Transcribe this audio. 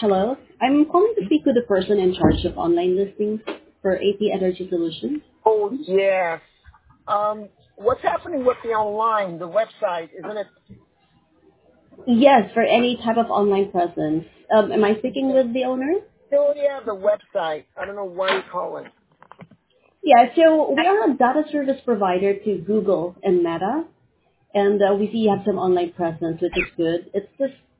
Hello. I'm calling to speak with the person in charge of online listings for AP Energy Solutions. Oh, yes. What's happening with the online, the website? Isn't it Yes, for any type of online presence. Am I speaking with the owner? still, yeah, the website? I don't know why you're calling. Yeah, so we are a data service provider to Google and Meta, and we see you have some online presence, which is good. It's just